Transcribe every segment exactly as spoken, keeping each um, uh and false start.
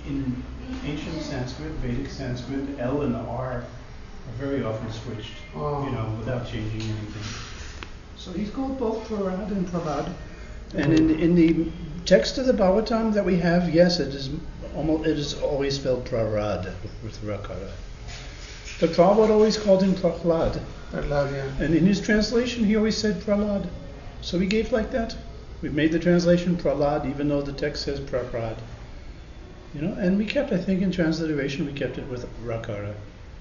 in ancient Sanskrit, Vedic Sanskrit, L and R are very often switched, oh. you know, without changing anything. So he's called both Prarad and Prahlad. And in, in the text of the Bhagavatam that we have, yes, it is almost it is always spelled Prarad with Rakara. But Prabhupada always called him Prahlad. Prahlad, yeah. And in his translation, he always said Prahlad. So we gave like that. We made the translation Prahlad, even though the text says Prahlad. You know, and we kept, I think, in transliteration, we kept it with Rakara.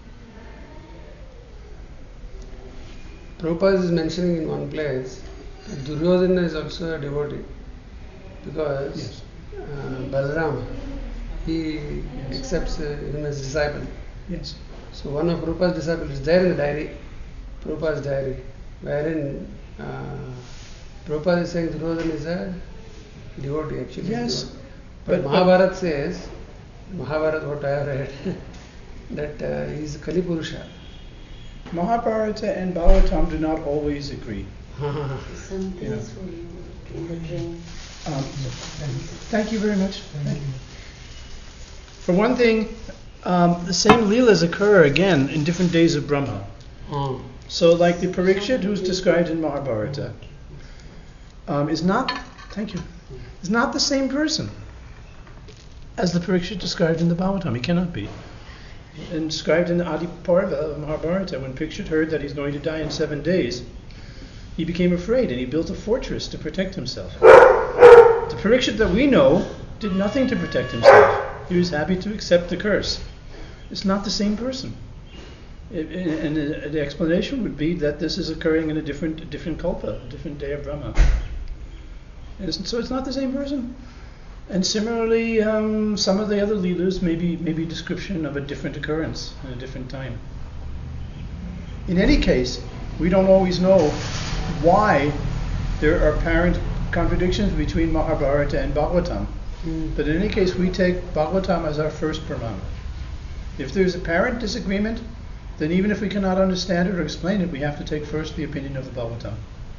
Prabhupada is mentioning in one place that Duryodhana is also a devotee because yes. uh, Balaram, he yes. accepts uh, him as disciple. Yes. So one of Prabhupada's disciples is there in the diary, Prabhupada's diary, wherein uh, Prabhupada is saying Duryodhana is a devotee actually. Yes. But, but Mahabharata says, Mahabharata what I have read, that uh, he is a Kali Purusha. Mahabharata and Bhagavatam do not always agree. Some things for you in the train. Um, thank you very much. Thank you. For one thing, um, the same leelas occur again in different days of Brahma. Oh. So, like the Parikshit who's described in Mahabharata, um, is not. Thank you. Is not the same person as the Parikshit described in the Bhagavatam. He cannot be. And described in the Adi Parva of Mahabharata, when Parikshit heard that he's going to die in seven days, he became afraid and he built a fortress to protect himself. The Parikshit that we know did nothing to protect himself. He was happy to accept the curse. It's not the same person. It, and the, the explanation would be that this is occurring in a different, a different kalpa, a different day of Brahma. And so it's not the same person. And similarly, um, some of the other leelas may be, may be description of a different occurrence in a different time. In any case, we don't always know why there are apparent contradictions between Mahabharata and Bhagavatam. Mm. But in any case, we take Bhagavatam as our first pramana. If there's apparent disagreement, then even if we cannot understand it or explain it, we have to take first the opinion of the Bhagavatam.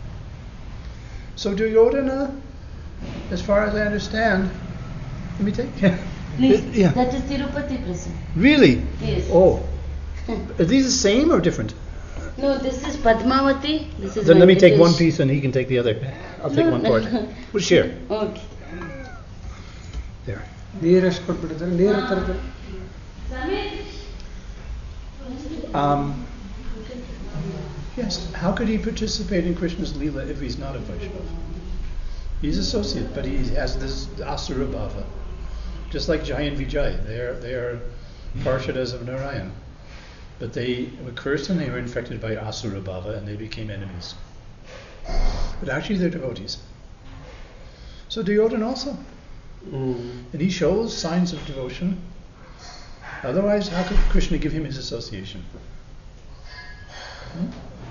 So Duryodhana, as far as I understand, let me take. Please, yeah. That is Tirupati Prasad. Really? Yes. Oh. Are these the same or different? No, this is Padmavati. This is then let me take Venkatesh. one piece and he can take the other. I'll take no, one no. part. We'll share. Okay. There. Um, yes, how could he participate in Krishna's Leela if he's not a Vaishnava? He's associate, but he has this Asura Bhava. Just like Jai and Vijay, they are, they are Parshadas of Narayan. But they were cursed and they were infected by Asura Bhava and they became enemies. But actually they're devotees. So Duryodhana also. Mm. And he shows signs of devotion. Otherwise, how could Krishna give him his association? Hmm?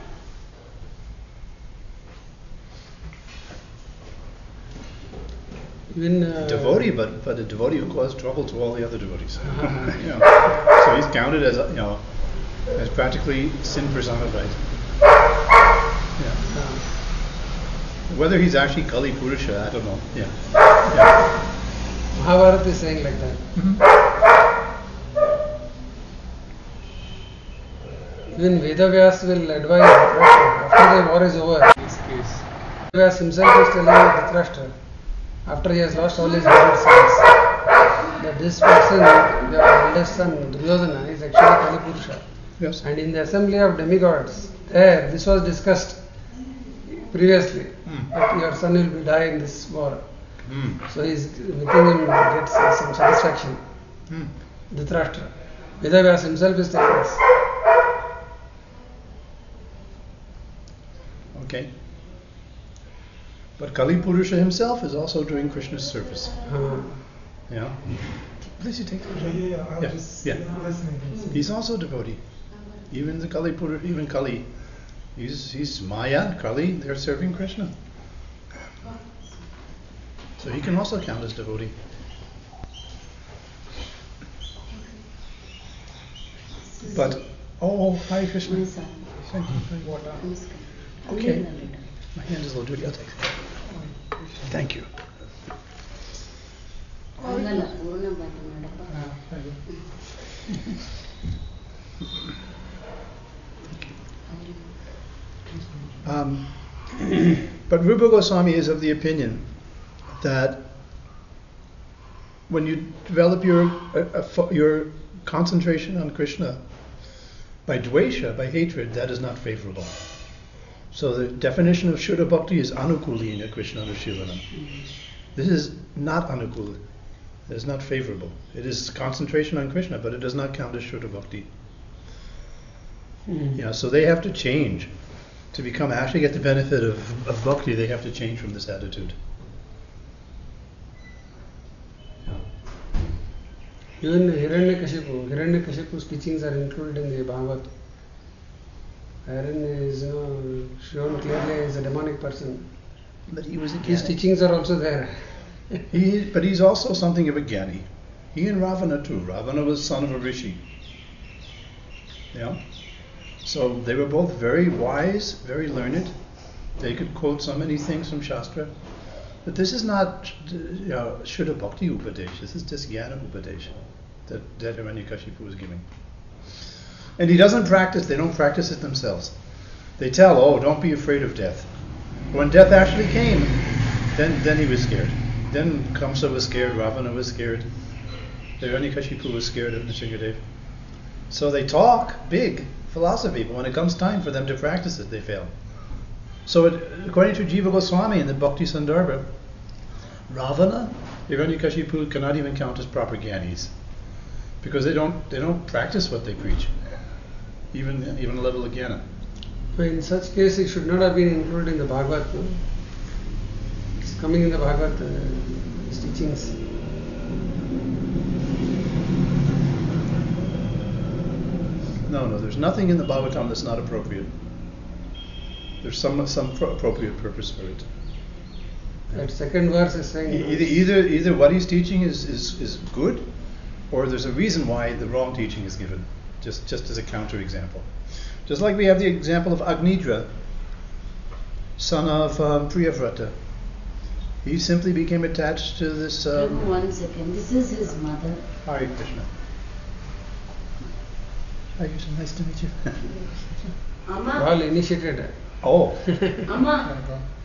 Even, uh, devotee, but but a devotee who caused trouble to all the other devotees. Uh-huh. You know, so he's counted as you know as practically sin personified. Yeah. Uh, Whether he's actually Kali Purusha, I don't know. Yeah. yeah. Mahabharata is saying like that. Mm-hmm. Even Vedavyas will advise Dhritarashtra after the war is over. Vedavyas himself is telling Dhritarashtra after he has lost all his hundred sons that this person, the eldest son Duryodhana, is actually Kali Purusha. Yes. And in the assembly of demigods, there this was discussed previously mm. that your son will be die in this war. Mm. So he's within him gets uh, some satisfaction. Mm. Dhritarashtra. Vedavyas himself is telling us. Okay. But Kali Purusha himself is also doing Krishna's service. Uh-huh. Yeah. Please you take the yeah, yeah, yeah. yeah. Just yeah. listening. He's also a devotee. Even the Kali Purusha, even Kali, he's he's Maya, Kali, they're serving Krishna. So he can also count as devotee. But oh, Hare Krishna. Thank you. Okay. My hand is a little dirty. I'll take it. Thank you. Um, but Rupa Goswami is of the opinion that when you develop your uh, uh, your concentration on Krishna by dvesha, by hatred, that is not favorable. So the definition of Shuddha Bhakti is anukulina Krishna Anushilana. This is not anukula. It is not favorable. It is concentration on Krishna, but it does not count as Shuddha Bhakti. Mm. Yeah, so they have to change. To become actually get the benefit of, of bhakti, they have to change from this attitude. Even Hiranyakashipu, Hiranyakashipu's teachings are included in the Bhagavad. Hiranya is, you know, shown clearly as a demonic person. But he was a His teachings are also there. he, but he's also something of a Gyani. He and Ravana too. Ravana was son of a rishi. Yeah. So they were both very wise, very learned. They could quote so many things from Shastra. But this is not, you know, Shuddha Bhakti Upadesh. This is just Jnana Upadesh that, that Hiranyakashipu was giving. And he doesn't practice, they don't practice it themselves. They tell, oh, don't be afraid of death. When death actually came, then, then he was scared. Then Kamsa was scared, Ravana was scared, Hiranyakashipu was scared of Nrsingadev. So they talk big philosophy, but when it comes time for them to practice it, they fail. So it, according to Jiva Goswami in the Bhakti Sandarbha, Ravana, Hiranyakashipu cannot even count as proper Gyanis, because they don't they don't practice what they preach, even even a level of Jnana. In such case, it should not have been included in the Bhagavad. No? It's coming in the Bhagavad, uh, his teachings. No, no, there's nothing in the Bhagavatam that's not appropriate. There's some some pro- appropriate purpose for it. That second verse is saying either either either what he's teaching is, is, is good, or there's a reason why the wrong teaching is given. Just just as a counter example. Just like we have the example of Agnidra, son of um, Priyavrata. He simply became attached to this. Um, Prabhu, one second. This is his mother. Hare Krishna. Hare Krishna, nice to meet you. Amma. Amma. All initiated. Oh. Amma.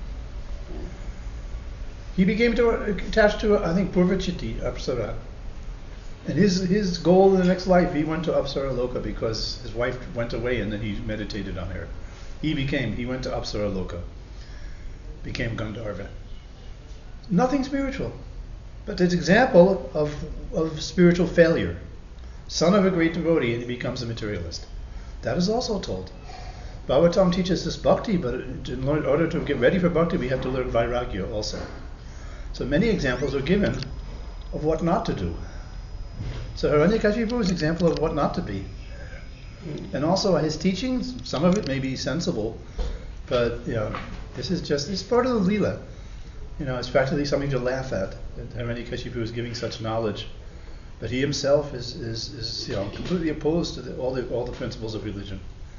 He became to, attached to, I think, Purvachiti, Apsara. And his his goal in the next life, he went to Apsara Loka because his wife went away and then he meditated on her. He became, he went to Apsara Loka, became Gandharva. Nothing spiritual, but it's an example of, of spiritual failure. Son of a great devotee and he becomes a materialist. That is also told. Bhagavatam teaches us bhakti, but in order to get ready for bhakti, we have to learn vairagya also. So many examples are given of what not to do. So Hiranyakashipu is an example of what not to be. And also his teachings, some of it may be sensible, but you know, this is just, this is part of the Leela. You know, it's practically something to laugh at. That Hiranyakashipu is giving such knowledge, but he himself is, is, is you know, completely opposed to the, all the all the principles of religion.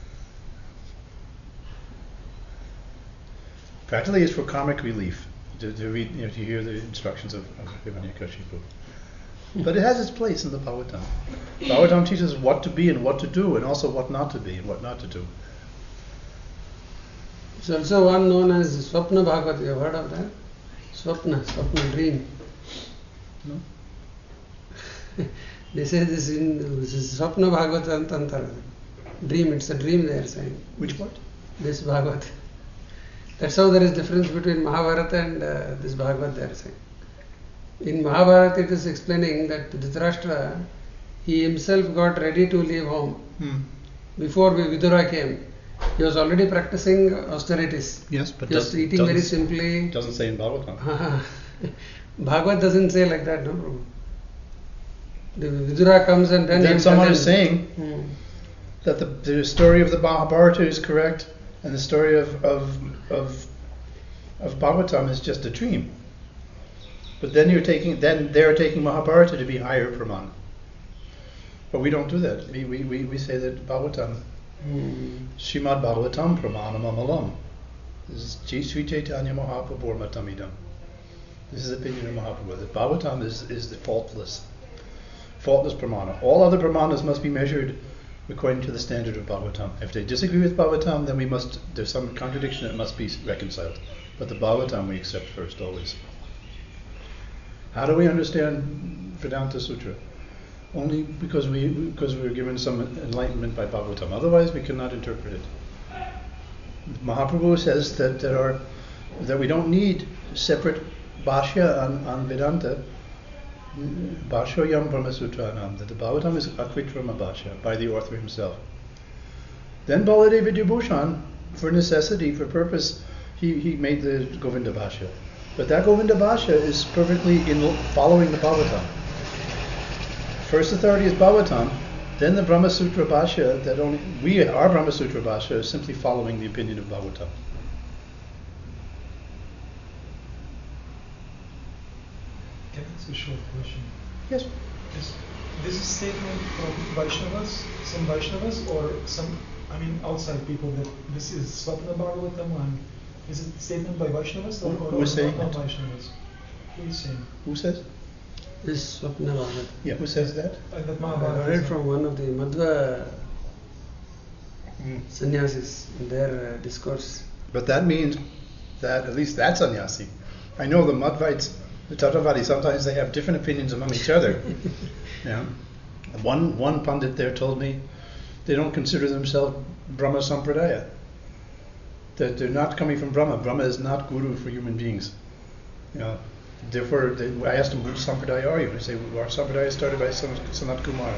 Practically it's for karmic relief to, to read, you know, to hear the instructions of, of Hiranyakashipu. But it has its place in the Bhagavatam. Bhagavatam teaches what to be and what to do, and also what not to be and what not to do. It's also one known as Swapna Bhagavad. You have heard of that? Swapna, Swapna, dream. No? They say this in this is Swapna Bhagavad Tantra. Dream, it's a dream they are saying. Which part? This Bhagavad. That's how there is difference between Mahabharata and uh, this Bhagavad they are saying. In Mahabharata it is explaining that Dhritarashtra, he himself got ready to leave home. Hmm. Before Vidura came, he was already practicing austerities. Yes, but he was does, eating very simply. Doesn't say in Bhagavatam. Bhagavad doesn't say like that, no problem. The Vidura comes and then... Then someone is them, saying hmm. that the, the story of the Mahabharata is correct, and the story of, of, of, of Bhagavatam is just a dream. But then you're taking, then they're taking Mahabharata to be higher Praman. But we don't do that. We we, we, we say that Bhagavatam, hmm. Srimad Bhagavatam Pramanam Amalam. This is Sri Chaitanya Mahaprabhu Matamidam. This is the opinion of Mahaprabhu, that Bhagavatam is, is the faultless, faultless pramana. All other pramanas must be measured according to the standard of Bhagavatam. If they disagree with Bhagavatam, then we must, there's some contradiction that must be reconciled. But the Bhagavatam we accept first, always. How do we understand Vedanta Sutra? Only because we because we were given some enlightenment by Bhagavatam. Otherwise, we cannot interpret it. Mahaprabhu says that there are that we don't need separate bhashya on, on Vedanta. Bhashyoyam Brahma Sutranam, that the Bhagavatam is Akritrama Bhashya by the author himself. Then Baladeva Dibhushan, for necessity, for purpose, he, he made the Govinda Bhashya. But that Govinda Bhashya is perfectly in following the Bhagavatam. First authority is Bhagavatam, then the Brahma Sutra Bhashya, that only we, our Brahma Sutra Bhashya is simply following the opinion of Bhagavatam. Can I ask a short question? Yes. Is this a statement from Vaishnavas, some Vaishnavas, or some, I mean, outside people, that this is Swapna Bhagavatam, and is it a statement by Vaishnavas or, Who- or who is saying not that? Vaishnavas? Who is saying? Who says? This Swapna Bhagavatam. Yeah, who says that? Uh, that I Mahabharata read is- from one of the Madhva Mm. sannyasis in their uh, discourse. But that means that at least that's sannyasi. I know the Madhvites, the Tattvadis, sometimes they have different opinions among each other. Yeah. One one Pandit there told me they don't consider themselves Brahma Sampradaya. That they're not coming from Brahma. Brahma is not guru for human beings. You know, therefore, they, I asked them, which Sampradaya are you? They say, well, our Sampradaya started by San- Sanat Kumara.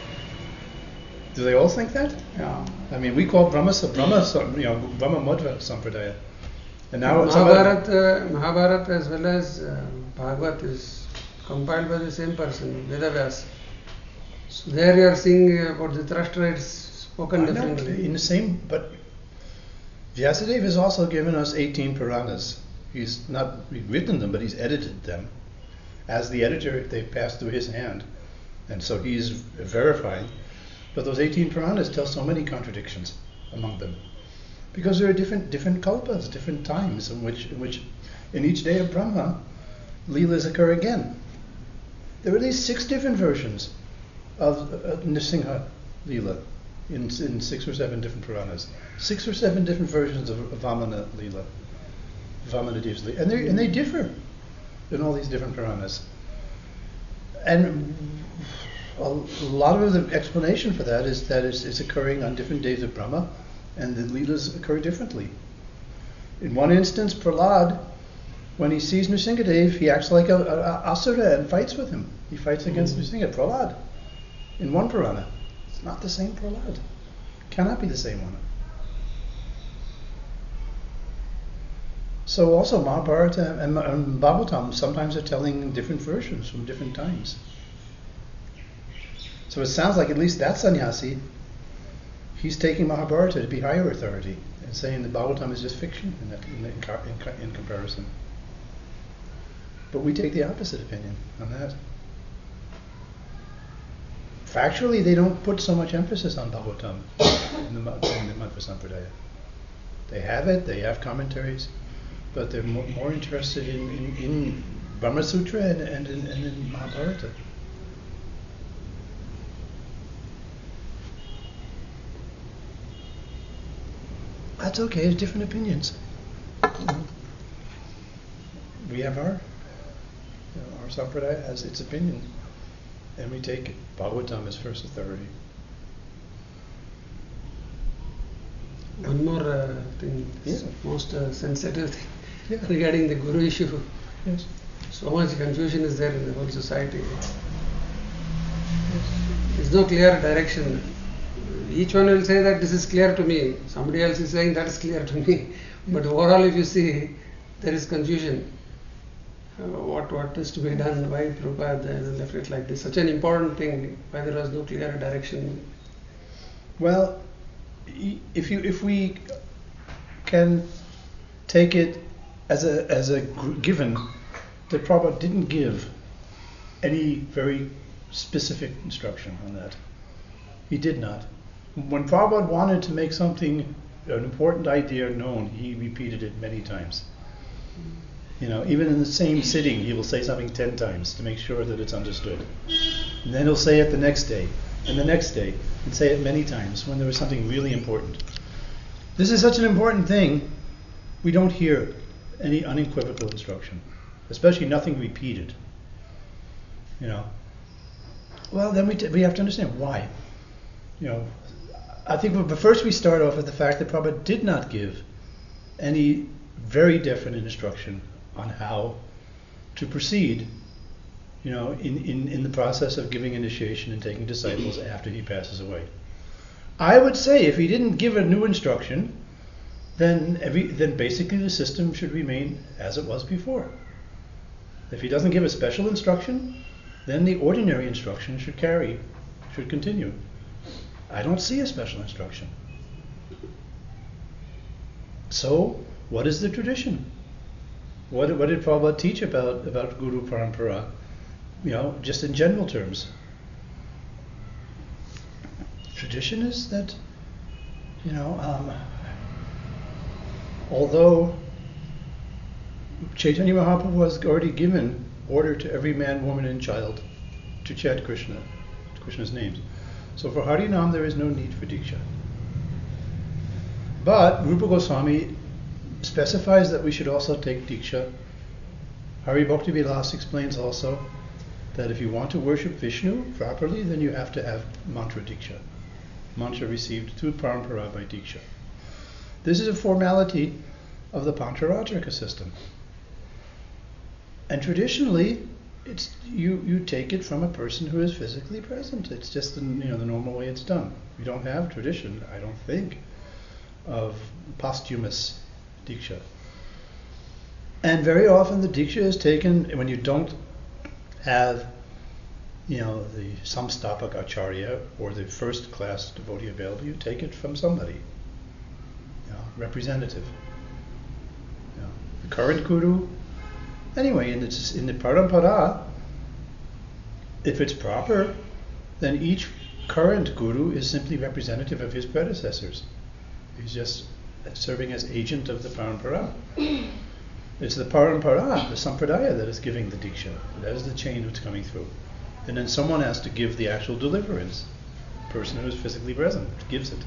Do they all think that? Yeah. I mean, we call Brahma, Brahma, you know, Brahma Madhva Sampradaya. And now somebody- Mahabharata, Mahabharata as well as uh, Bhagavad is compiled by the same person, Vedavyas. So there you are seeing about the Dhritarashtra, it's spoken I know, differently. in the same, but Vyasadeva has also given us eighteen Puranas. He's not written them, but he's edited them. As the editor, they passed through his hand, and so he's verifying. But those eighteen Puranas tell so many contradictions among them, because there are different different kalpas, different times in which in which in each day of Brahma, Leelas occur again. There are at least six different versions of uh, Nrsimha Leela in in six or seven different Puranas. Six or seven different versions of Vamana Leela, Vamana Dev's Leela, and they and they differ in all these different Puranas. And a lot of the explanation for that is that it's, it's occurring on different days of Brahma, and the Leelas occur differently. In one instance, Prahlad, when he sees Nrsimhadev, he acts like a, a, a asura and fights with him. He fights against Nrsimha, Prahlad, in one Purana. It's not the same Prahlad. Cannot be the same one. So also Mahabharata and, and Bhagavatam sometimes are telling different versions from different times. So it sounds like at least that sannyasi, he's taking Mahabharata to be higher authority and saying that Bhagavatam is just fiction in, that, in, in, in comparison. But we take the opposite opinion on that. Factually, they don't put so much emphasis on Bhagavatam in the, in the Madhva Sampradaya. They have it, they have commentaries, but they're more, more interested in, in, in Brahma Sutra and, and, in, and in Mahabharata. That's okay, it's different opinions. You know, we have our, you know, our Sampradaya has its opinion, and we take Bhagavatam as first authority. One more uh, thing, Yeah. most uh, sensitive thing Yeah. regarding the Guru issue. Yes. So much confusion is there in the whole society. There's no clear direction. Each one will say that this is clear to me. Somebody else is saying that is clear to me. But overall, if you see, there is confusion. Uh, what what is to be done? Why Prabhupada left it like this? Such an important thing. Why there was no clear direction? Well, y- if you if we can take it as a as a gr- given that Prabhupada didn't give any very specific instruction on that. He did not. When Prabhupada wanted to make something, an important idea known, he repeated it many times. You know, even in the same sitting, he will say something ten times to make sure that it's understood. And then he'll say it the next day, and the next day, and say it many times when there was something really important. This is such an important thing, we don't hear any unequivocal instruction, especially nothing repeated. You know. Well, then we, t- we have to understand why. You know, I think, but first we start off with the fact that Prabhupada did not give any very definite instruction on how to proceed, you know, in, in, in the process of giving initiation and taking disciples after he passes away. I would say if he didn't give a new instruction, then every then basically the system should remain as it was before. If he doesn't give a special instruction, then the ordinary instruction should carry, should continue. I don't see a special instruction. So, what is the tradition? What, what did Prabhupada teach about, about Guru Parampara? You know, just in general terms. Tradition is that, you know, um, although Chaitanya Mahaprabhu has already given order to every man, woman, and child to chant Krishna, Krishna's names. So for Harinam there is no need for Diksha. But Rupa Goswami specifies that we should also take Diksha. Hari Bhakti Vilas explains also that if you want to worship Vishnu properly, then you have to have mantra Diksha. Mantra received through Parampara by Diksha. This is a formality of the Pancharatrika system. And traditionally, it's you, you take it from a person who is physically present. It's just the, you know, the normal way it's done. We don't have tradition, I don't think, of posthumous Diksha. And very often the Diksha is taken when you don't have, you know, the Samstapak Acharya or the first class devotee available. You take it from somebody, you know, representative. You know, the current guru. Anyway, in the, in the Parampara, if it's proper, then each current guru is simply representative of his predecessors. He's just serving as agent of the Parampara. It's the Parampara, the Sampradaya, that is giving the Diksha. That is the chain that's coming through. And then someone has to give the actual deliverance. The person who is physically present gives it.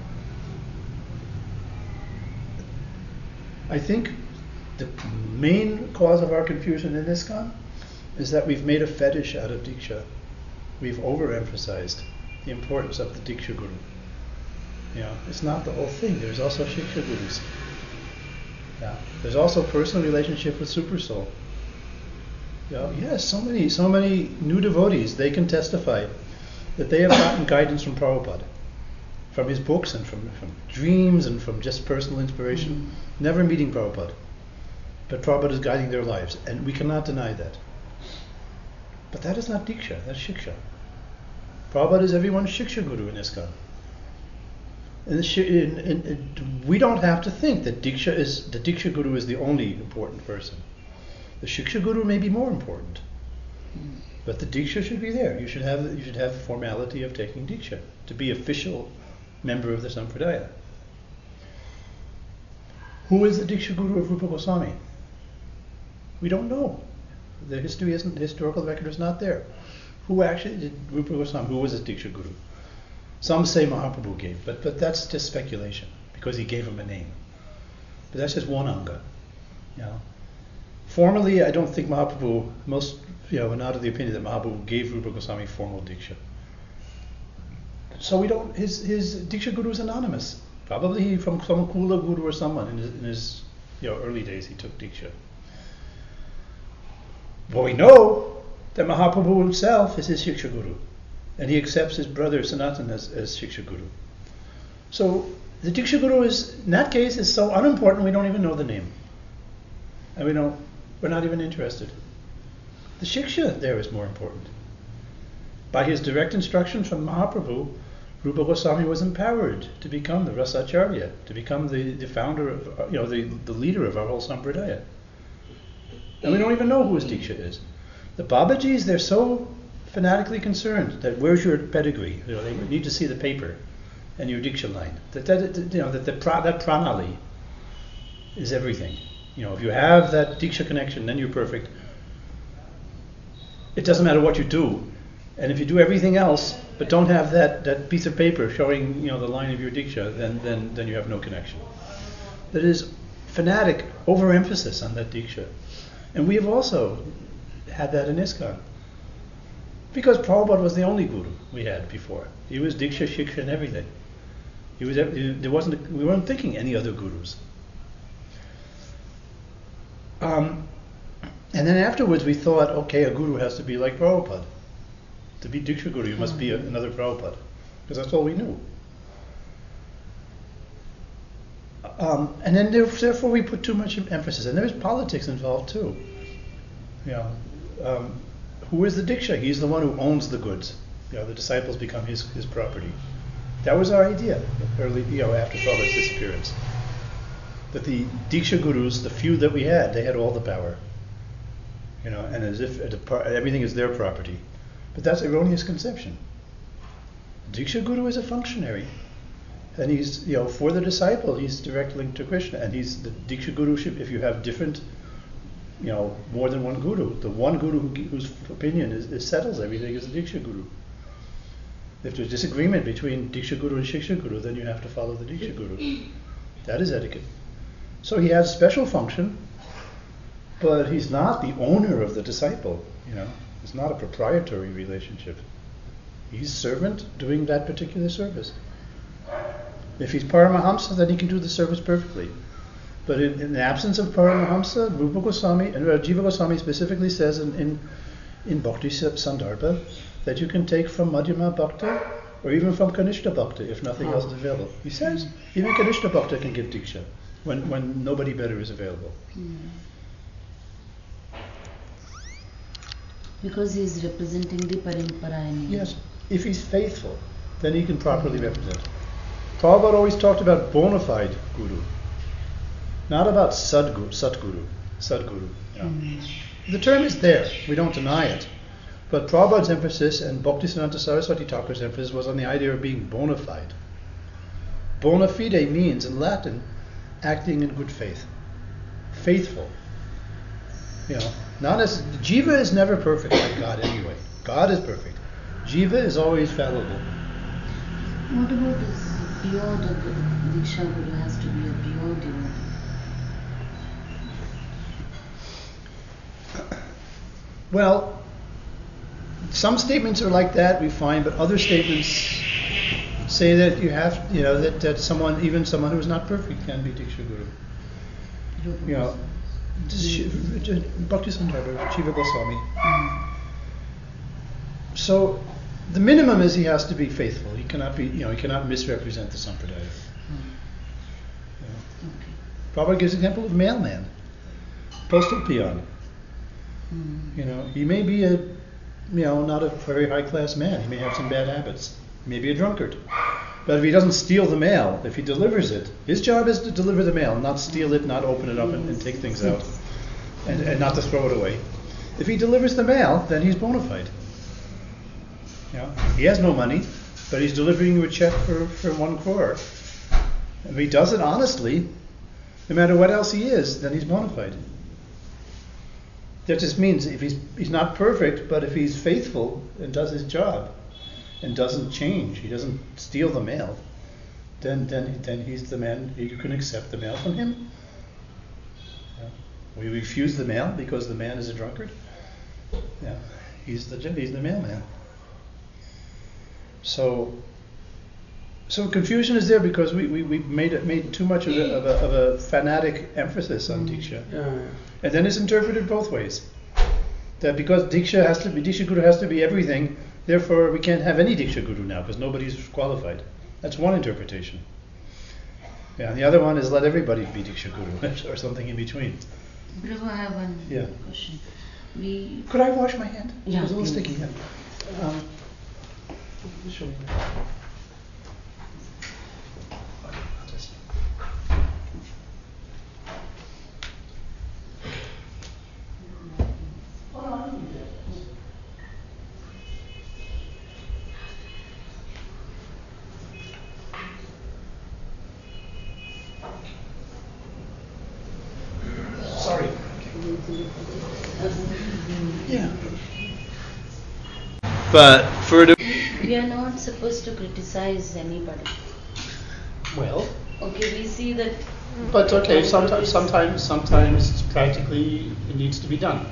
I think the main cause of our confusion in ISKCON is that we've made a fetish out of Diksha. We've overemphasized the importance of the Diksha Guru. You know, it's not the whole thing. There's also Shiksha Gurus. Yeah. There's also personal relationship with Super Soul. You know, yes, so many, so many new devotees, they can testify that they have gotten guidance from Prabhupada, from his books and from, from dreams and from just personal inspiration, mm-hmm. never meeting Prabhupada. But Prabhupada is guiding their lives, and we cannot deny that. But that is not Diksha, that's Shiksha. Prabhupada is everyone's Shiksha Guru in ISKCON. And the, in, in, in, we don't have to think that Diksha is the Diksha Guru is the only important person. The Shiksha Guru may be more important, but the Diksha should be there. You should have you should have the formality of taking Diksha to be official member of the Sampradaya. Who is the Diksha Guru of Rupa Goswami? We don't know. The history isn't the historical record is not there. Who actually did Rupa Goswami? Who was his Diksha Guru? Some say Mahaprabhu gave, but but that's just speculation because he gave him a name. But that's just one anga. You know. Formally, I don't think Mahaprabhu, most, you know, are not of the opinion that Mahaprabhu gave Rupa Goswami formal Diksha. So we don't, his his Diksha Guru is anonymous. Probably from some Kula Guru or someone in his, in his you know, early days he took Diksha. But we know that Mahaprabhu himself is his Shiksha Guru. And he accepts his brother Sanatan as, as Shiksha Guru. So the Diksha Guru is, in that case, is so unimportant we don't even know the name. And we don't, we're not even interested. The Shiksha there is more important. By his direct instruction from Mahaprabhu, Rupa Goswami was empowered to become the Rasacharya, to become the, the founder of, you know, the, the leader of our whole Sampradaya. And we don't even know who his Diksha is. The Babajis, they're so fanatically concerned that where's your pedigree? You know, they need to see the paper and your Diksha line. That, that you know that the that pranali is everything. You know, if you have that Diksha connection, then you're perfect. It doesn't matter what you do. And if you do everything else, but don't have that, that piece of paper showing, you know, the line of your diksha, then, then, then you have no connection. That is fanatic overemphasis on that diksha. And we have also had that in ISKCON. Because Prabhupada was the only guru we had before. He was diksha, shiksha, and everything. He was, there wasn't, we weren't thinking any other gurus. Um, and then afterwards we thought, okay, a guru has to be like Prabhupada. To be diksha guru, you must be a, another Prabhupada. Because that's all we knew. Um, and then there, therefore we put too much emphasis. And there's politics involved too. You know, um, who is the diksha? He's the one who owns the goods. You know, the disciples become his, his property. That was our idea early, you know, after Prabhupada's disappearance. That the diksha gurus, the few that we had, they had all the power. You know, and as if everything is their property. But that's erroneous conception. Diksha guru is a functionary. And he's, you know, for the disciple, he's direct linked to Krishna. And he's the diksha guruship, if you have different, you know, more than one guru. The one guru who, whose opinion is, is settles everything is the diksha guru. If there's disagreement between diksha guru and shiksha guru, then you have to follow the diksha guru. That is etiquette. So he has special function, but he's not the owner of the disciple, you know. It's not a proprietary relationship. He's servant doing that particular service. If he's Paramahamsa, then he can do the service perfectly. But in, in the absence of Paramahamsa, Rupa Goswami, and Jiva Goswami specifically says in, in, in Bhakti Sandarbha that you can take from Madhyama Bhakta or even from Kanishta Bhakta if nothing else is available. He says even Kanishta Bhakta can give Diksha when, when nobody better is available. Mm. Because he is representing the Parampara. Yes, if he's faithful, then he can properly represent. Prabhupada always talked about bona fide guru, not about sadguru, satguru, sadguru. You know. Mm. The term is there, we don't deny it. But Prabhupada's emphasis and Bhaktisiddhanta Saraswati Thakur's emphasis was on the idea of being bona fide. Bona fide means, in Latin, acting in good faith. Faithful. You know, not as Jiva is never perfect like God anyway. God is perfect. Jiva is always fallible. What about this pure the Diksha Guru has to be a pure devotee? Well, some statements are like that, we find, but other statements say that you have, you know, that, that someone, even someone who is not perfect, can be Diksha Guru. You know, Bhakti Sandarbha, Jiva Goswami. Mm. So, the minimum is he has to be faithful. He cannot be, you know, he cannot misrepresent the sampradaya. Mm. You know. Okay. Prabhupada gives an example of mailman, postal peon. Mm. You know, he may be a, you know, not a very high class man. He may have some bad habits. He may be a drunkard. But if he doesn't steal the mail, if he delivers it, his job is to deliver the mail, not steal it, not open it up and, and take things out, and, and not to throw it away. If he delivers the mail, then he's bona fide. You know, he has no money, but he's delivering you a check for, for one crore. If he does it honestly, no matter what else he is, then he's bona fide. That just means if he's he's not perfect, but if he's faithful and does his job and doesn't change, he doesn't steal the mail, then then then he's the man. You can accept the mail from him. Yeah. We refuse the mail because the man is a drunkard. Yeah, he's the he's the mailman. So so confusion is there because we we, we made it made too much of a, of a, of a fanatic emphasis on Diksha. Yeah, yeah. And then it's interpreted both ways. That because Diksha has to be, Diksha Guru has to be everything, therefore we can't have any Diksha Guru now because nobody's qualified. That's one interpretation. Yeah, and the other one is let everybody be Diksha Guru or something in between. Prabhu, I have one yeah. question. We Could I wash my hand? Yeah, It was a little please. sticky. Yeah. Um, show me that. Okay, I'll just- Sorry. Yeah. But for the We are not supposed to criticize anybody. well, Okay, we see that. but okay, Bible sometimes, is- sometimes, sometimes practically it needs to be done.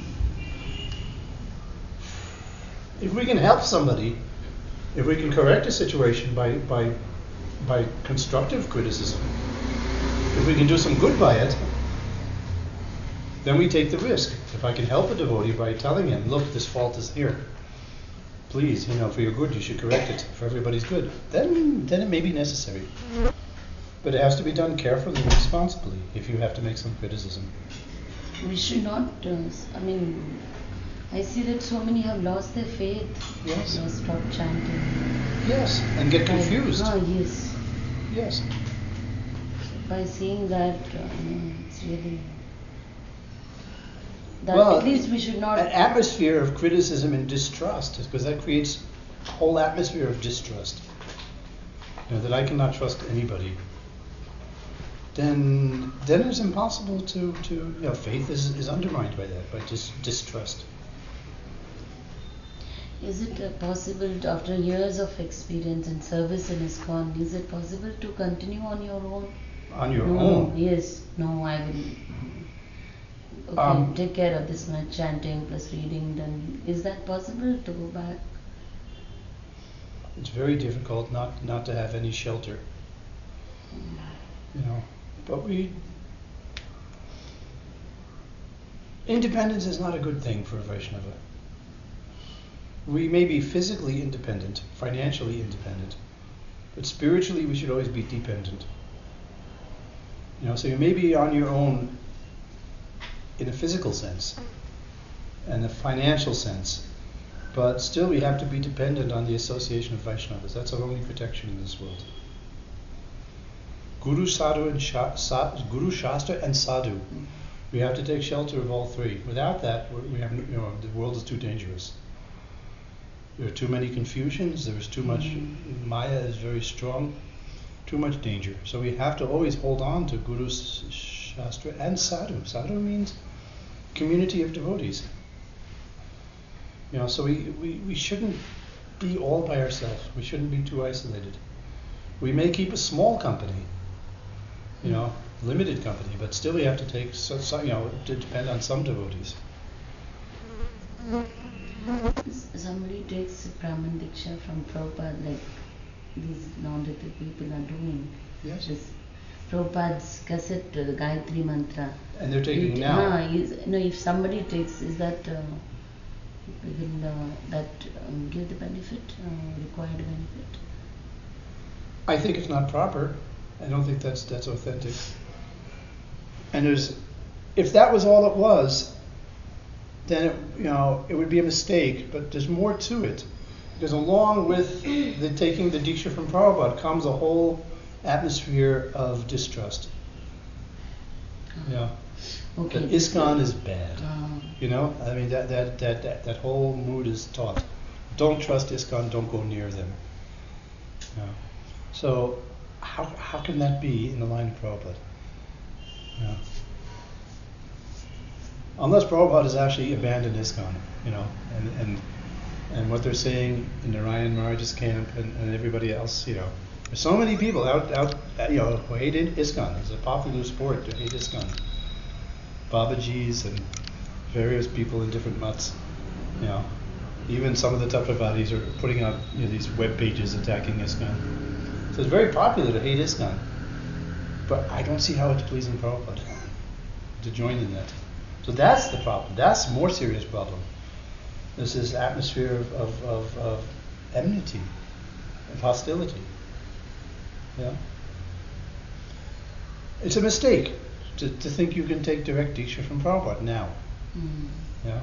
If we can help somebody, if we can correct a situation by by by constructive criticism, if we can do some good by it, then we take the risk. If I can help a devotee by telling him, look, this fault is here. Please, you know, for your good, you should correct it. For everybody's good. Then, then it may be necessary. But it has to be done carefully and responsibly if you have to make some criticism. We should not, uh, s- I mean, I see that so many have lost their faith. Yes. They stop chanting. Yes, and get confused. Ah, yes. Yes. By seeing that, uh, no, it's really. That Well, at least we should not. An atmosphere of criticism and distrust, because that creates a whole atmosphere of distrust. You know, that I cannot trust anybody. Then, then it's impossible to, to you know, faith is, is undermined by that, by dis- distrust. Is it uh, possible, to, after years of experience and service in ISKCON, is it possible to continue on your own? On your no, own. Yes. No, I will. Okay, Um, take care of this much chanting plus reading. Then is that possible to go back? It's very difficult not, not to have any shelter. You know, but we. Independence is not a good thing for a Vaishnava. We may be physically independent, financially independent, but spiritually we should always be dependent. You know, so you may be on your own in a physical sense and a financial sense, but still we have to be dependent on the association of Vaishnavas. That's our only protection in this world. Guru, Sadhu, and Sha- Sa- Guru, Shastra, and Sadhu. We have to take shelter of all three. Without that, we we have, no- you know, the world is too dangerous. There are too many confusions. There is too much. Mm. Maya is very strong. Too much danger. So we have to always hold on to Guru, S- Shastra, and Sadhu. Sadhu means community of devotees. You know, so we, we, we shouldn't be all by ourselves. We shouldn't be too isolated. We may keep a small company, you know, limited company, but still we have to take, so, so, you know, to depend on some devotees. S- Somebody takes Brahman Diksha from Prabhupada, like these non-literate people are doing. Yes. This Prabhupada's cassette, uh, the Gayatri Mantra. And they're taking It- now. ah, is, no, if somebody takes, is that uh, will uh, that um, give the benefit, uh, required benefit? I think it's not proper. I don't think that's that's authentic. And there's, if that was all it was, then it, you know, it would be a mistake. But there's more to it, because along with the taking the Diksha from Prabhupada comes a whole atmosphere of distrust. You know, Okay. that ISKCON is bad. Uh, You know, I mean that that that that, that whole mood is taught. Don't trust ISKCON. Don't go near them. You know. So how how can that be in the line of Prabhupada? You know. Unless Prabhupada has actually abandoned ISKCON, you know, and and and what they're saying in Narayan Maharaj's camp and, and everybody else, you know. There's so many people out out you know who hate ISKCON. It's a popular sport to hate ISKCON. Babajis and various people in different mutts, you know. Even some of the Tattvavadis are putting out, you know, these web pages attacking ISKCON. So it's very popular to hate ISKCON. But I don't see how it's pleasing Prabhupada to join in that. So that's the problem. That's a more serious problem. This is atmosphere of, of, of, of enmity, of hostility. Yeah. It's a mistake to, to think you can take direct Diksha from Prabhupada now. mm. Yeah.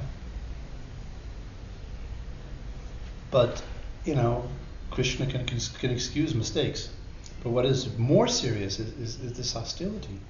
But, you know, Krishna can, can, can excuse mistakes. But what is more serious is, is, is this hostility,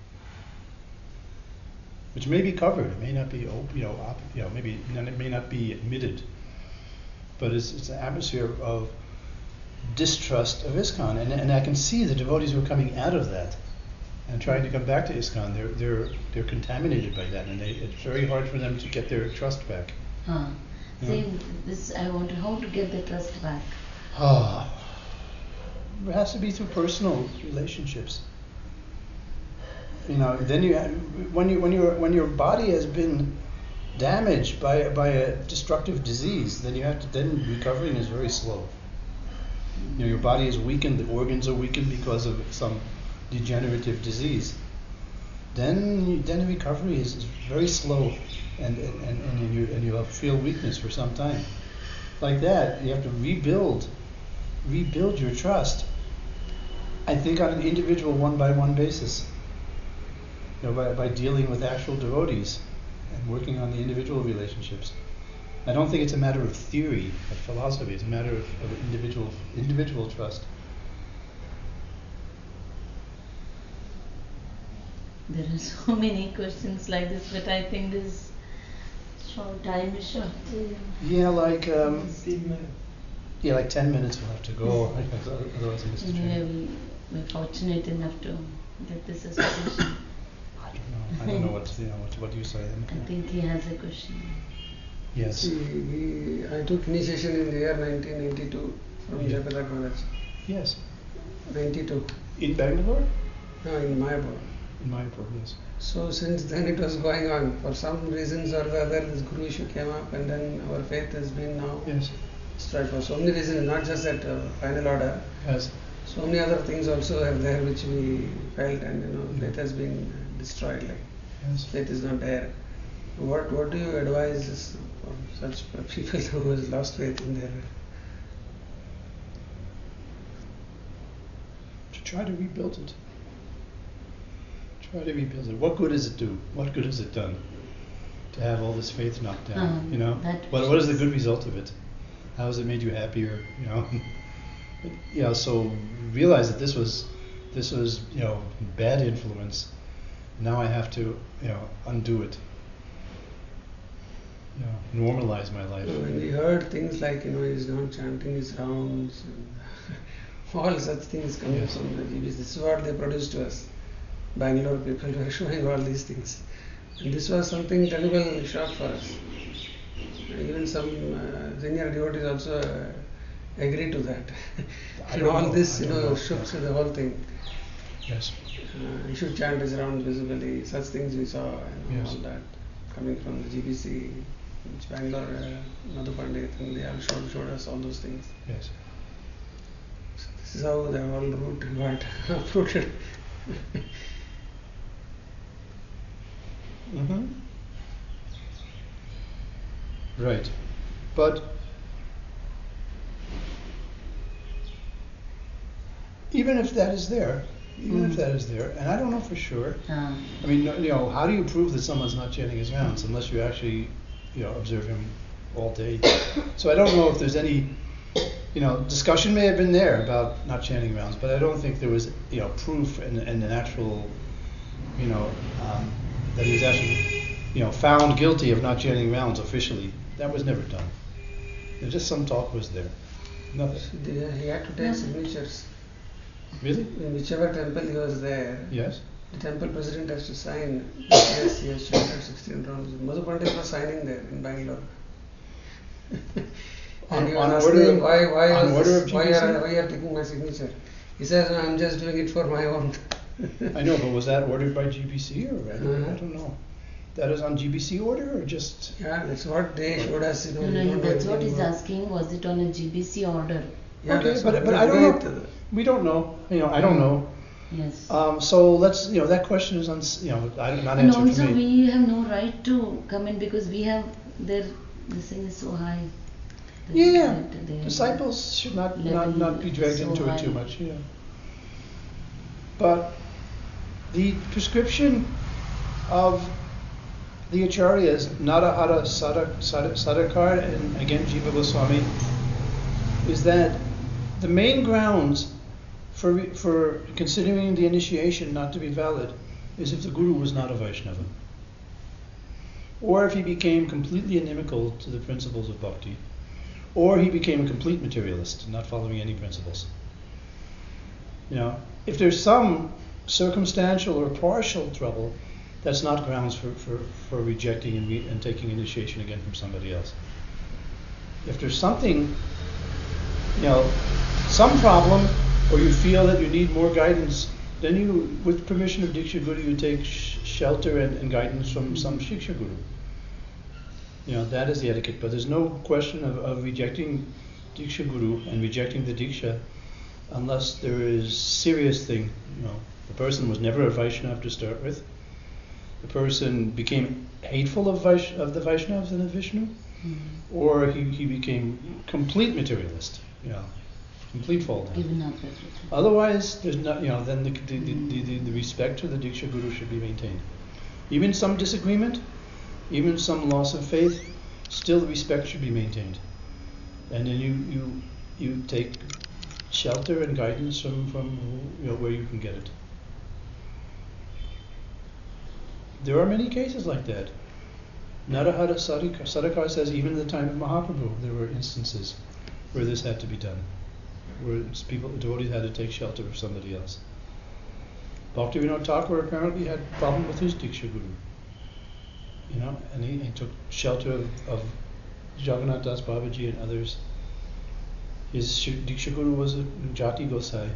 which may be covered, it may not be, op- you know, op- you know, maybe it may not be admitted, but it's, it's an atmosphere of distrust of ISKCON, and, and I can see the devotees who are coming out of that and trying to come back to ISKCON. They're they're they're contaminated by that, and they, it's very hard for them to get their trust back. Ah, saying this, I want to, how to get the trust back. Oh, it has to be through personal relationships. You know, then you when you when your when your body has been damaged by by a destructive disease, then you have to then recovering is very slow. You know, your body is weakened, the organs are weakened because of some degenerative disease. Then then recovery is, is very slow, and and, and, and you and you'll feel weakness for some time. Like that, you have to rebuild rebuild your trust. I think on an individual one by one basis. You know, by, by dealing with actual devotees and working on the individual relationships. I don't think it's a matter of theory, of philosophy. It's a matter of, of individual individual trust. There are so many questions like this, but I think this short time is short. Yeah, like um, fifteen minutes. yeah, like ten minutes we'll have to go. Otherwise, I missed the Anyway, train. we, we're fortunate enough to get this association. I don't know. I don't know what you know. What, what do you say? I think he has a question. Yes. See, we, I took initiation in the year nineteen ninety-two from Yeah. Jayapataka College. Yes. ninety-two. In Bangalore? No, in Mayapur. In Mayapur, yes. So since then it was going on. For some reasons or the other, this guru issue came up, and then our faith has been now Yes. destroyed for so many reasons, not just that uh, final order. Yes. So many other things also are there which we felt, and you know, faith has been destroyed. Like Yes. faith is not there. What what do you advise us for such people who has lost faith in their? To try to rebuild it. Try to rebuild it. What good does it do? What good has it done to have all this faith knocked down? Um, you know, that what what is the was- good result of it? How has it made you happier? You know, yeah. So realize that this was this was you know bad influence. Now I have to you know undo it. You know, normalize my life. When we heard things like you know he's not chanting his rounds, and all such things coming Yes. from the G B C. This is what they produced to us. Bangalore people were showing all these things, and this was something terrible shock for us. Even some uh, senior devotees also uh, agreed to that. I and don't all know. this, I you don't know, know. shook to the whole thing. Yes. Uh, he should chant his rounds visibly. Such things we saw, and Yes. all that coming from the G B C, which Bangalore, uh, Madhu Pandit, and they all showed, showed us all those things. Yes. So this is how the whole root got uprooted. Mm-hmm. Right. But even if that is there, even if Mm. that is there, and I don't know for sure. Uh, I mean, no- you know, how do you prove that someone's not chanting his rounds unless you actually, you know, observe him all day? So I don't know if there's any, you know, discussion may have been there about not chanting rounds, but I don't think there was, you know, proof and, and an actual, you know, um, that he was actually, you know, found guilty of not chanting rounds officially. That was never done. There's just some talk was there. Nothing. So they, he had to take signatures. Really? In whichever temple he was there, Yes. the temple president has to sign. Yes, he has chanted sixteen rounds. Madhu Pandit was signing there in Bangalore. On- and he was on asking order him, of- why, why, on was order this, of why, G B C? are, why are you taking my signature? He says, no, I'm just doing it for my own. I know, but was that ordered by G B C or I don't, I Uh-huh. don't know. That is on G B C order or just? Yeah, that's what they showed us. You know, no, we no, don't know that's what anything he's about- asking. Was it on a G B C order? Yeah, Okay, that's but what but we I don't agreed know. to. We don't know. You know, I don't know. Yes. Um, so let's, you know, that question is, uns- you know, I, not and answered also, for me. we have no right to come in because we have their this thing is so high. that- Yeah, that their disciples should not, not, level not be dragged so into it too high. much, yeah. But the prescription of the acharyas, Narahara Sada- Sada- Sadakar and again Jiva Goswami, is that the main grounds for, re- for considering the initiation not to be valid is if the guru was not a Vaishnava. Or if he became completely inimical to the principles of bhakti. Or he became a complete materialist, not following any principles. You know, if there's some circumstantial or partial trouble, that's not grounds for, for, for rejecting and, re- and taking initiation again from somebody else. If there's something, you know, some problem, or you feel that you need more guidance, then you, with permission of Diksha Guru, you take sh- shelter and, and guidance from some Shiksha Guru. You know, that is the etiquette. But there's no question of, of rejecting Diksha Guru and rejecting the Diksha unless there is serious thing. You know, the person was never a Vaishnava to start with. The person became hateful of, Vaish- of the Vaishnavas and of Vishnu, mm-hmm. or he, he became complete materialist. You know, complete fall down. Given up everything. Otherwise, there's not. You know, then the the, mm-hmm. the, the, the respect to the Diksha Guru should be maintained. Even some disagreement, even some loss of faith, still the respect should be maintained. And then you you you take shelter and guidance from, from you know, where you can get it. There are many cases like that. Narahara Sadikar, Sadikar says even in the time of Mahaprabhu there were instances where this had to be done, where it's people, devotees had to take shelter of somebody else. Bhaktivinoda Thakur apparently had a problem with his Diksha Guru, you know, and he, he took shelter of, of Jagannath Das Babaji and others. His Diksha Guru was a Jati Gosai,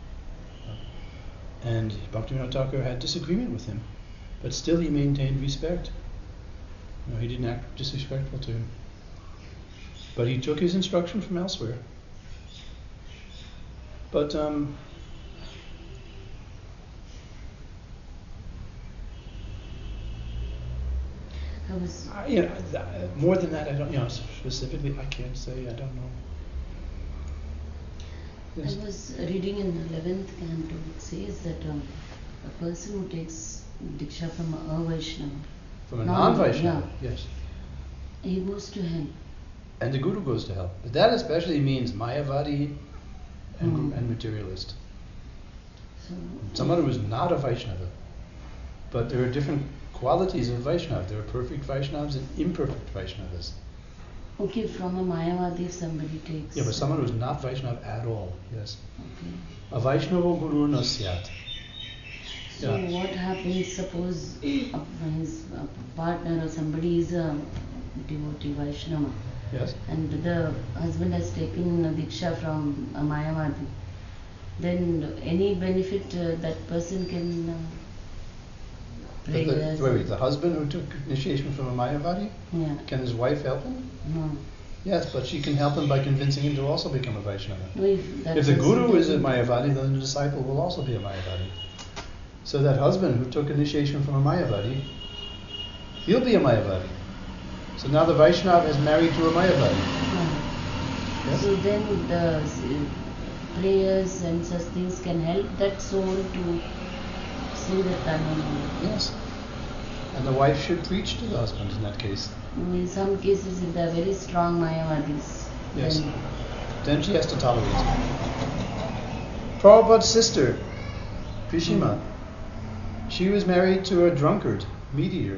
and Bhaktivinoda Thakur had disagreement with him, but still he maintained respect. You know, he didn't act disrespectful to him, but he took his instruction from elsewhere. But um, I was I, you know, th- more than that, I don't. You know, specifically, I can't say. I don't know. Yes. I was reading in the eleventh canto. It says that um, a person who takes Diksha from a Vaishnava, From a non-Vaishnava, yeah, yes. he goes to hell. And the Guru goes to hell. But that especially means Mayavadi and, Mm. and materialist. So Someone who is not a Vaishnava. But there are different qualities of Vaishnava. There are perfect Vaishnavas and imperfect Vaishnavas. okay, from a Mayavadi if somebody takes. Yeah, but someone who is not Vaishnava at all, yes. Okay. A Vaishnava Guru na syat. So Yeah. what happens? Suppose uh, his uh, partner or somebody is a devotee Vaishnava, Yes. and the husband has taken a Diksha from a Mayavadi. Then any benefit uh, that person can uh, The, bring the, as wait, wait, the husband who took initiation from a Mayavadi, yeah. can his wife help him? No. Yes, but she can help him by convincing him to also become a Vaishnava. No, if that If the person Guru is a doesn't- Mayavadi, then the disciple will also be a Mayavadi. So that husband who took initiation from a Mayavadi, he'll be a Mayavadi. So now the Vaishnava is married to a Mayavadi. No. Yes? So then the uh, prayers and such things can help that soul to see the Tanmaya. Yes. And the wife should preach to the husband in that case. In some cases, if they are very strong Mayavadis, Yes. then Then she has to tolerate it. Prabhupada's sister, Bhishma, she was married to a drunkard, meat eater.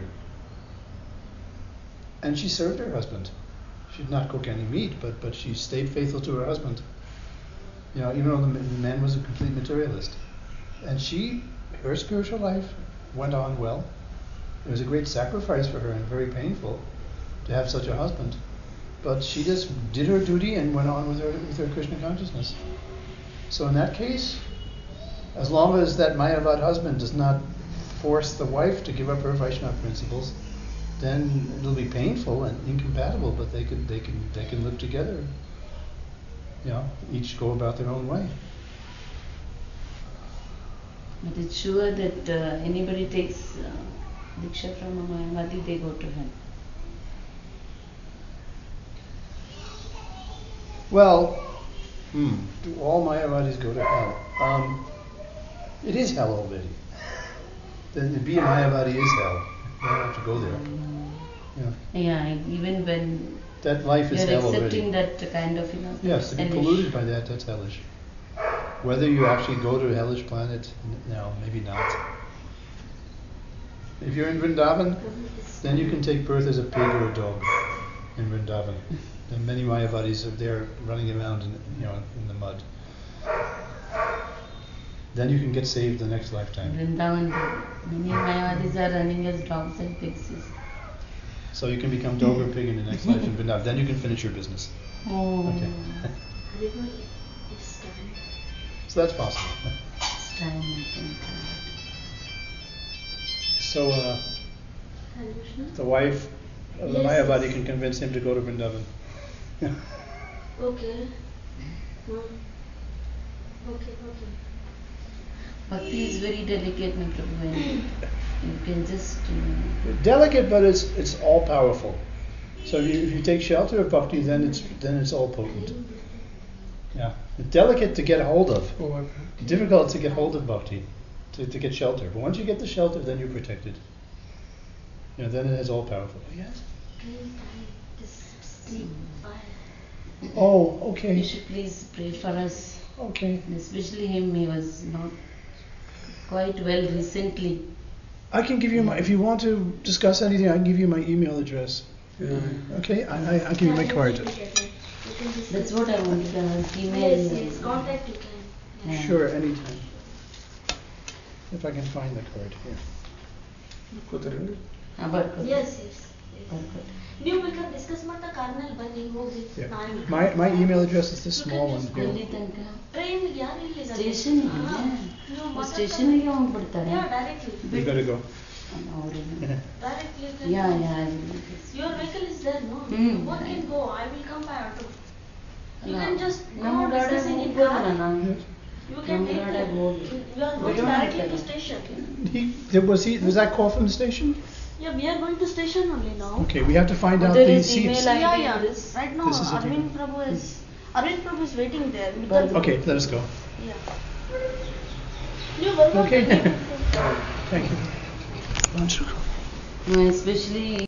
And she served her husband. She did not cook any meat, but, but she stayed faithful to her husband. You know, even though the, the man was a complete materialist. And she, her spiritual life went on well. It was a great sacrifice for her and very painful to have such a husband. But she just did her duty and went on with her with her Krishna consciousness. So in that case, as long as that Mayavad husband does not force the wife to give up her Vaishnava principles, then it'll be painful and incompatible, but they can they can they can live together. You know, each go about their own way. but it's sure that uh, anybody takes uh, Diksha from a Mayavadi, they go to hell. Well, hmm, do all Mayavadis go to hell? Um, it is hell already. Then to be a Mayavadi is hell. You don't have to go there. Yeah. Yeah, even when That life is you're hell accepting already. that kind of, you know, Yes, to be hellish. polluted by that, that's hellish. Whether you actually go to a hellish planet, n- no, maybe not. If you're in Vrindavan, then you can take birth as a pig or a dog in Vrindavan. And many Mayavadis are there running around in, you know, in the mud. Then you can get saved the next lifetime. Vrindavan, many Mayavadis are running as dogs and pigs. So you can become dog or pig in the next life in Vrindavan. Then you can finish your business. Oh. Okay. It's time. So that's possible. It's time, I think. So uh, Hare Krishna. the wife of the Yes, Mayavadi yes. can convince him to go to Vrindavan. Okay. Hmm. Okay, okay. Bhakti is very delicate, my Prabhu, and you can just. Uh, Delicate, but it's it's all powerful. So if you, if you take shelter of bhakti, then it's then it's all potent. Yeah, delicate to get hold of, Over. difficult to get hold of bhakti, to, to get shelter. But once you get the shelter, then you're protected. You know, then it is all powerful. Yes. Please, I just sleep. Bye. Oh, you okay, should please pray for us, okay. and especially him. He was not quite well recently. I can give you my if you want to discuss anything. I can give you my email address. Yeah. Okay, I I I'll give you my card. That's what I wanted to ask. Email. Yes, yes. Contact you can. Yeah. Sure, anytime. If I can find the card here. ಕೂತಿರೇನ್ರಿ? Ah, ಬರ್ಕೊಡಿ. Yes, yes. yes. ಬರ್ಕೊಡಿ. ನೀವು ಬೇಕಾದ್ರೆ discuss ಮಾಡ್ತಾ ಕಾರ್ನಲ್ಲಿ ಬನ್ನಿ ಹೋಗಿ Yeah. ನಾನು My my email address is this small one here. ಎಲ್ಲಿ ತನಕ? Train ಯಾರು ಇಲ್ಲ ಸ್ಟೇಷನ್ ಸ್ಟೇಷನ್ಗೆ ಹೋಗ್ಬಿಡ್ತಾರೆ. You gotta go. ಅವ್ರೇನು? Directly Yeah, yeah. I will. Your vehicle is there, no? Hmm. One can go. I will come by auto. You No. can just go ನಮ್ಮ ಗಾಡಿ discussing in ಹೋಗ್ಬೋದಲ್ಲ car. ನಾವು? You can ನಮ್ಮ take ಗಾಡಿಯಾಗ the, ಹೋಗಿ. you are We going don't directly have to that. station. He there was he was that call from the station? Yeah, we are going to station only now. Okay, we have to find out There these is seats. email I D Yeah, in yeah. this. Right now, This is it, Arvind yeah. Prabhu is Arvind Prabhu is waiting there. with But- the- Okay, let us go. Yeah. You Varma, Okay. can you- Thank you. No, especially